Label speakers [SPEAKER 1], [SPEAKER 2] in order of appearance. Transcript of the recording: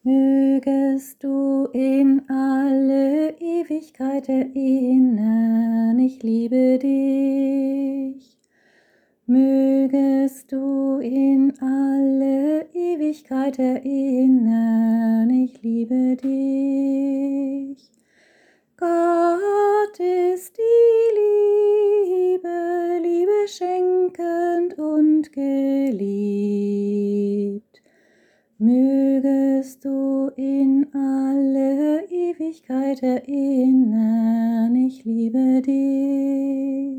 [SPEAKER 1] Mögest du in alle Ewigkeit erinnern, ich liebe dich. Mögest du in alle Ewigkeit erinnern, ich liebe dich. Gott ist die Liebe, Liebe schenkend und geliebt. Mögest du in alle Ewigkeit erinnern, ich liebe dich.